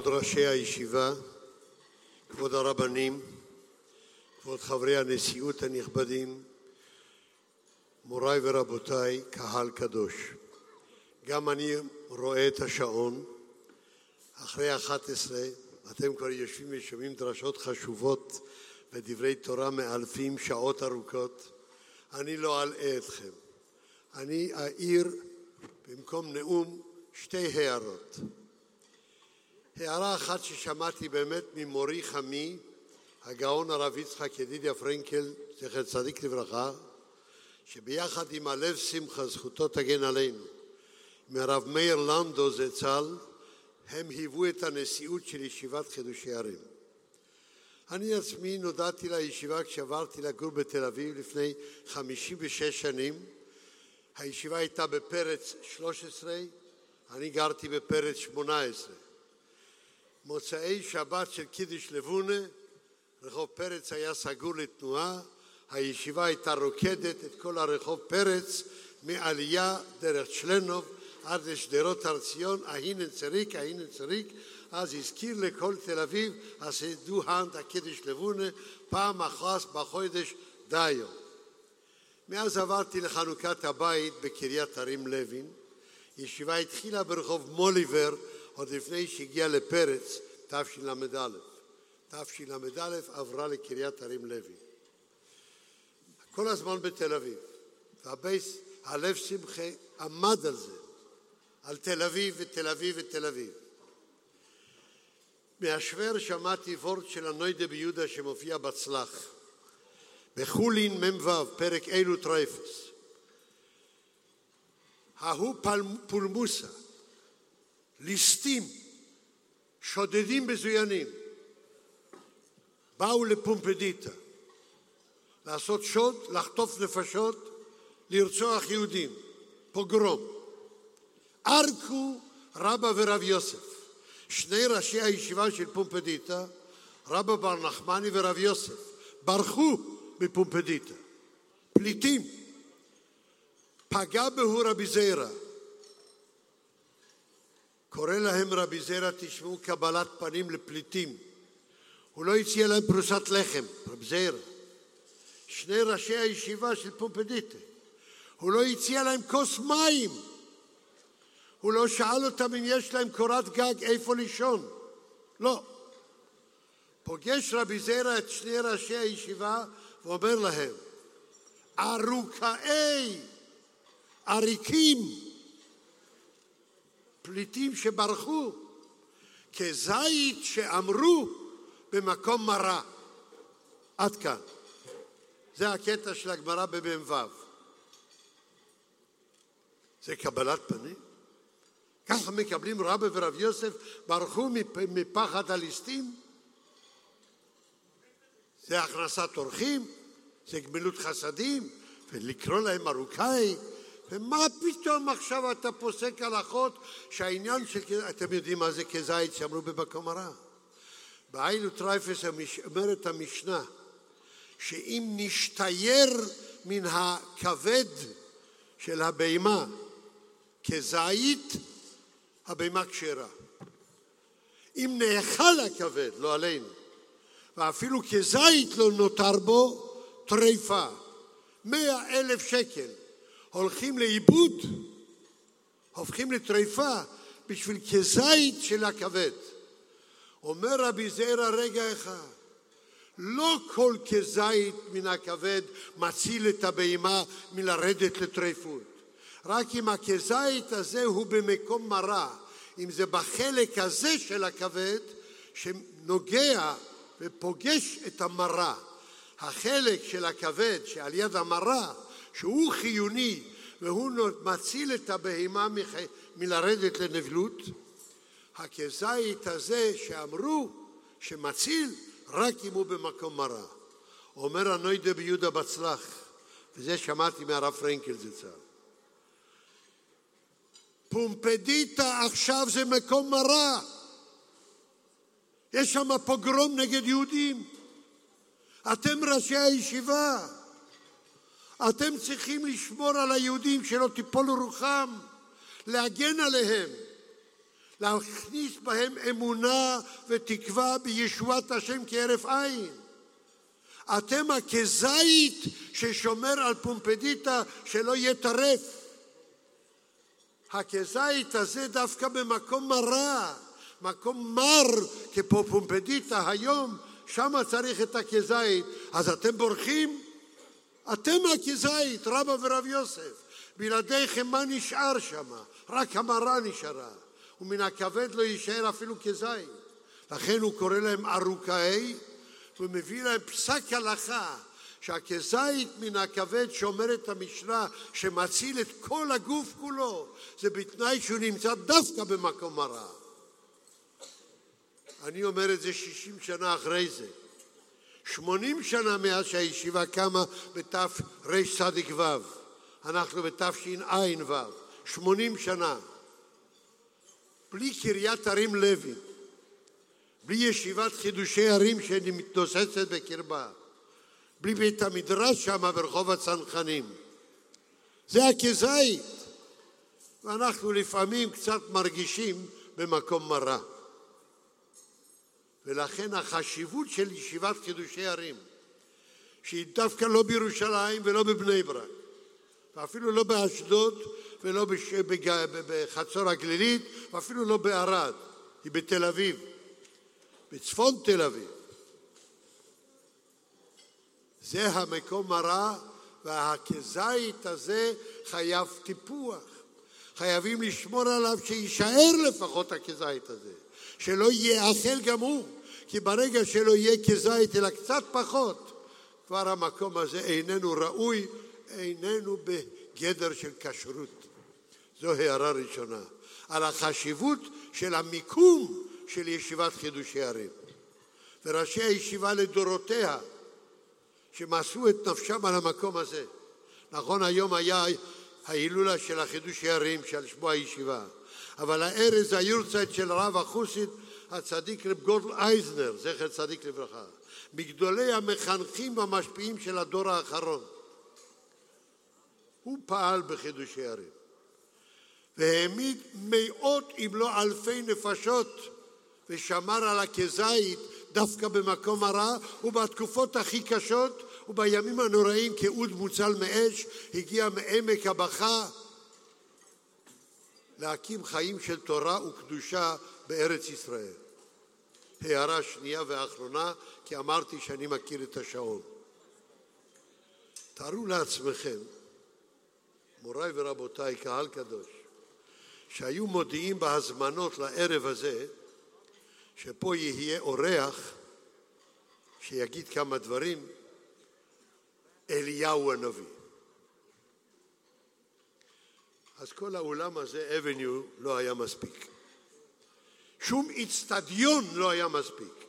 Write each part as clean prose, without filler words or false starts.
כבוד ראשי הישיבה, כבוד הרבנים, כבוד חברי הנשיאות הנכבדים, מוריי ורבותיי, קהל קדוש. גם אני רואה את השעון, אחרי 11, אתם כבר יושבים ושומעים דרשות חשובות ודברי תורה מאלפים שעות ארוכות. אני לא אלאה אתכם. אני אעיר במקום נאום שתי הערות. הערה אחת ששמעתי באמת ממורי חמי, הגאון הרב יצחק ידידיה פרנקל, זכר צדיק לברכה, שביחד עם הלב שמחה, זכותו תגן עלינו, מהרב מאיר לנדו זצ"ל, הם היוו את הנשיאות של ישיבת חידושי ערים. אני עצמי נודעתי לישיבה כשעברתי לגור בתל אביב לפני 56 שנים. הישיבה הייתה בפרץ 13, אני גרתי בפרץ 18. מוצאי שבת של קידוש לבונה, רחוב פרץ היה סגור לתנועה, הישיבה הייתה רוקדת את כל הרחוב פרץ, מעלייה דרך שלנוב עד לשדרות הר ציון, אהינן צריק, אז הזכיר לכל תל אביב, אז דו הנד הקידוש לבונה, פעם אחת בחודש דיו. מאז עברתי לחנוכת הבית בקריית הרים לוין, ישיבה התחילה ברחוב מוליבר, עוד לפני שהגיעה לפרץ, תשל"א. תשל"א עברה לקריית הרים לוין. כל הזמן בתל אביב. והבייס, הלב שמחה עמד על זה. על תל אביב ותל אביב ותל אביב. מהשוור שמעתי וורט של הנוידה ביהודה שמופיע בצלח. בחולין מ"ו, פרק אילו טרייפס. ההוא פולמוסה. ליסטים, שודדים בזוינים, באו לפומפדיטה, לעשות שוד, לחטוף נפשות, לרצוח יהודים, פוגרום. ארקו רבא ורב יוסף, שני ראשי הישיבה של פומפדיטה, רבא בר נחמני ורב יוסף, ברחו בפומפדיטה, פליטים. פגע בהו רבי זיירה, קורא להם רבי זיירה, תשמעו קבלת פנים לפליטים. הוא לא הציע להם פרוסת לחם, רבי זיירה. שני ראשי הישיבה של פומפדיטה. הוא לא הציע להם כוס מים. הוא לא שאל אותם אם יש להם קורת גג איפה לישון. לא. פוגש רבי זיירה את שני ראשי הישיבה ואומר להם, ארוכאי, עריקים, פליטים שברחו, כזית שאמרו במקום מרה. עד כאן. זה הקטע של הגמרא במ"ו. זה קבלת פנים? ככה מקבלים רבא ורב יוסף, ברחו מפחד הליסטים? זה הכנסת אורחים? זה גמילות חסדים? ולקרוא להם ארוכאי? ומה פתאום עכשיו אתה פוסק הלכות שהעניין של... אתם יודעים מה זה כזית שאמרו במקום הרע? באילו טרייפס אומרת המשנה, שאם נשתייר מן הכבד של הבהמה כזית, הבהמה כשרה. אם נאכל הכבד, לא עלינו, ואפילו כזית לא נותר בו, טריפה. 100,000 שקל. הולכים לאיבוד, הופכים לטריפה בשביל כזית של הכבד. אומר רבי זיירה רגע אחד, לא כל כזית מן הכבד מציל את הבהמה מלרדת לטריפות. רק אם הכזית הזה הוא במקום מרה, אם זה בחלק הזה של הכבד שנוגע ופוגש את המרה. החלק של הכבד שעל יד המרה, שהוא חיוני והוא מציל את הבהמה מלרדת לנבלות, הכזית הזה שאמרו שמציל רק אם הוא במקום מרה. אומר הנוידה ביהודה בצלח, וזה שמעתי מהרב פרנקל זצ"ל. פומפדיטה עכשיו זה מקום מרה. יש שם פוגרום נגד יהודים. אתם ראשי הישיבה. אתם צריכים לשמור על היהודים שלא תיפול רוחם, להגן עליהם. להכניס בהם אמונה ותקווה בישועת השם כהרף עין. אתם כזית ששומר על פומפדיטה שלא יטרף. הכזית הזה דווקא במקום מרה, מקום מר כמו פומפדיטה היום, שם צריך את הכזית. אז אתם בורחים? אתם הכזית, רבא ורב יוסף. בלעדיכם מה נשאר שם? רק המרה נשארה. ומן הכבד לא יישאר אפילו כזית. לכן הוא קורא להם ארוכאי, ומביא להם פסק הלכה, שהכזית מן הכבד שומר את המשנה, שמציל את כל הגוף כולו. זה בתנאי שהוא נמצא דווקא במקום מרה. אני אומר את זה 60 שנה אחרי זה. 80 שנה מאז שהישיבה קמה בתרצ"ו. אנחנו בתשע"ו. 80 שנה. בלי קריית הרים לוי. בלי ישיבת חידושי הרים שמתנוססת בקרבה. בלי בית המדרש שם ברחוב הצנחנים. זה הכזית. ואנחנו לפעמים קצת מרגישים במקום מרה. ולכן החשיבות של ישיבת חידושי הרים, שהיא דווקא לא בירושלים ולא בבני ברק, ואפילו לא באשדוד ולא בחצור הגלילית, ואפילו לא בערד, היא בתל אביב, בצפון תל אביב. זה המקום מרה, והכזית הזה חייב טיפוח. חייבים לשמור עליו שישאר לפחות הכזית הזה, שלא יאכל גם הוא, כי ברגע שלא יהיה כזית אלא קצת פחות, כבר המקום הזה איננו ראוי, איננו בגדר של כשרות. זו הערה ראשונה, על החשיבות של המיקום של ישיבת חידושי הרים. וראשי הישיבה לדורותיה, שמסרו את נפשם על המקום הזה. נכון, היום היה ההילולה של החידושי הרים, של שבוע הישיבה. אבל הארז היורצייט של רב החוסית, הצדיק רב גורדל אייזנר, זכר צדיק לברכה, מגדולי המחנכים והמשפיעים של הדור האחרון. הוא פעל בחידושי הרים, והעמיד מאות אם לא אלפי נפשות, ושמר על הכזית דווקא במקום הרע, ובתקופות הכי קשות, ובימים הנוראים כאוד מוצל מאש, הגיע מעמק הבכה, להקים חיים של תורה וקדושה בארץ ישראל. הערה שנייה ואחרונה, כי אמרתי שאני מכיר את השעון. תארו לעצמכם, מוריי ורבותיי, קהל קדוש, שהיו מודיעים בהזמנות לערב הזה, שפה יהיה אורח שיגיד כמה דברים, אליהו הנביא. אז כל האולם הזה, אבניו, לא היה מספיק. שום אצטדיון לא היה מספיק.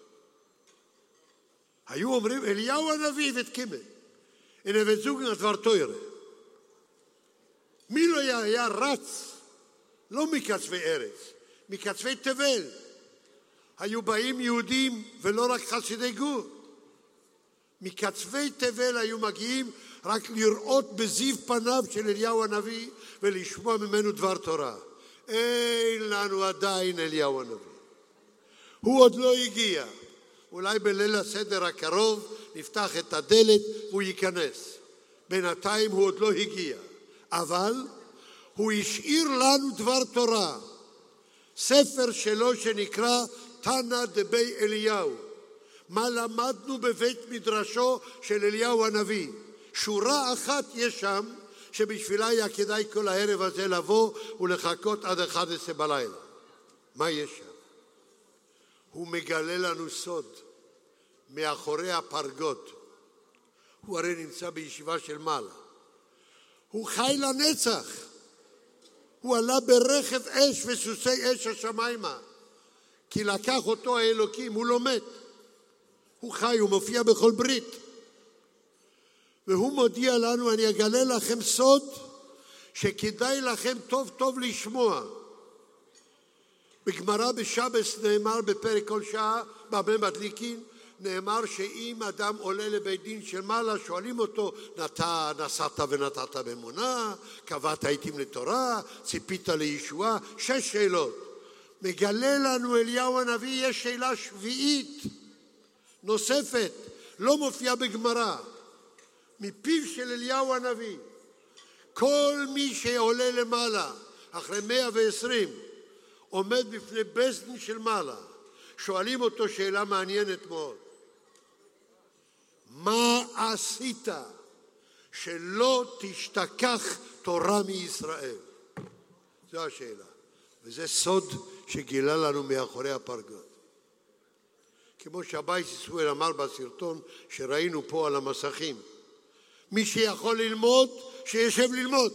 היו אומרים, אליהו הנביא ותקימה. הנה וזוגנה דבר תוירה. מי לא היה רץ? לא מקצווי ארץ, מקצווי תבל. היו באים יהודים ולא רק חסידי גור. מקצווי תבל היו מגיעים רק לראות בזיו פניו של אליהו הנביא ולשמוע ממנו דבר תורה. אין לנו עדיין אליהו הנביא. הוא עוד לא הגיע. אולי בליל הסדר הקרוב נפתח את הדלת והוא ייכנס. בינתיים הוא עוד לא הגיע. אבל הוא השאיר לנו דבר תורה. ספר שלו שנקרא תנא דבי אליהו. מה למדנו בבית מדרשו של אליהו הנביא. שורה אחת יש שם, שבשבילה היה כדאי כל הערב הזה לבוא ולחכות עד 11 בלילה. מה יש שם? הוא מגלה לנו סוד מאחורי הפרגוד. הוא הרי נמצא בישיבה של מעלה. הוא חי לנצח. הוא עלה ברכב אש וסוסי אש השמיימה. כי לקח אותו האלוקים, הוא לא מת. הוא חי, הוא מופיע בכל ברית. והוא מודיע לנו, אני אגלה לכם סוד שכדאי לכם טוב טוב לשמוע. בגמרא בשבס נאמר בפרק כל שעה, במה מדליקין, נאמר שאם אדם עולה לבית דין של מעלה, שואלים אותו, נסעת ונתת באמונה, קבעת עיתים לתורה, ציפית לישועה, 6 שאלות. מגלה לנו אליהו הנביא, יש שאלה שביעית נוספת, לא מופיעה בגמרא, מפיו של אליהו הנביא. כל מי שעולה למעלה, אחרי 120, עומד בפני בית דין של מעלה, שואלים אותו שאלה מעניינת מאוד. מה עשית שלא תשתכח תורה מישראל? זו השאלה. וזה סוד שגילה לנו מאחורי הפרגוד. כמו שהבייס ישראל אמר בסרטון שראינו פה על המסכים. מי שיכול ללמוד, שישב ללמוד.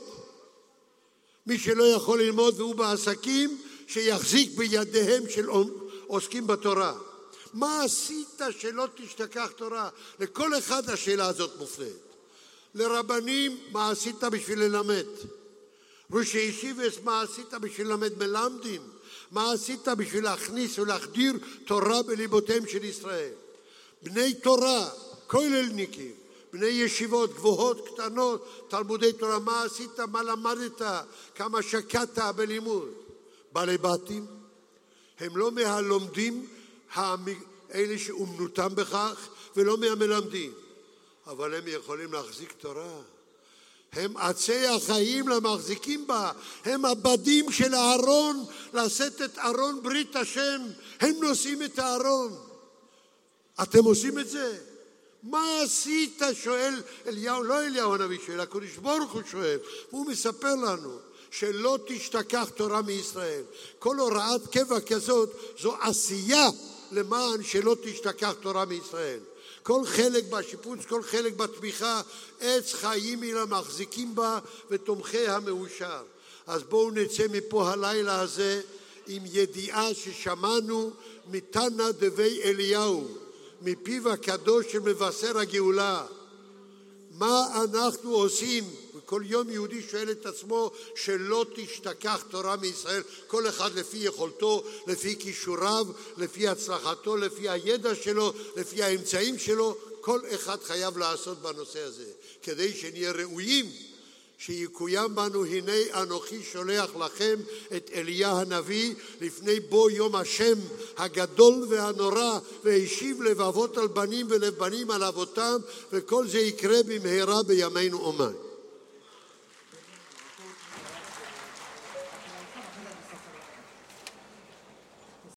מי שלא יכול ללמוד והוא בעסקים, שיחזיק בידיהם של עוסקים בתורה. מה עשית שלא תשתכח תורה? לכל אחד השאלה הזאת מופנית. לרבנים, מה עשית בשביל ללמד? ראשי ישיבס, מה עשית בשביל ללמד מלמדים? מה עשית בשביל להכניס ולהחדיר תורה בליבותיהם של ישראל? בני תורה, כוללניקים, בני ישיבות גבוהות, קטנות, תלמודי תורה, מה עשית, מה למדת, כמה שקעת בלימוד? בעלי בתים, הם לא מהלומדים, אלה שאומנותם בכך, ולא מהמלמדים, אבל הם יכולים להחזיק תורה. הם עצי החיים למחזיקים בה, הם הבדים של הארון, לשאת את ארון ברית השם, הם נושאים את הארון. אתם עושים את זה? מה עשית? שואל אליהו, לא אליהו הנביא שואל, הקדוש ברוך הוא שואל, והוא מספר לנו שלא תשתכח תורה מישראל. כל הוראת קבע כזאת זו עשייה למען שלא תשתכח תורה מישראל. כל חלק בשיפוץ, כל חלק בתמיכה, עץ חיים היא למחזיקים בה ותומכי המאושר. אז בואו נצא מפה הלילה הזה עם ידיעה ששמענו מתנא דבי אליהו, מפיו הקדוש של מבשר הגאולה. מה אנחנו עושים? וכל יום יהודי שואל את עצמו שלא תשתכח תורה מישראל, כל אחד לפי יכולתו, לפי כישוריו, לפי הצלחתו, לפי הידע שלו, לפי האמצעים שלו, כל אחד חייב לעשות בנושא הזה, כדי שנהיה ראויים, שיקוים בנו, הנה אנוכי שולח לכם את אליה הנביא לפני בוא יום השם הגדול והנורא, והשיב לבבות על בנים ולב בנים על אבותם, וכל זה יקרה במהרה בימינו אומן.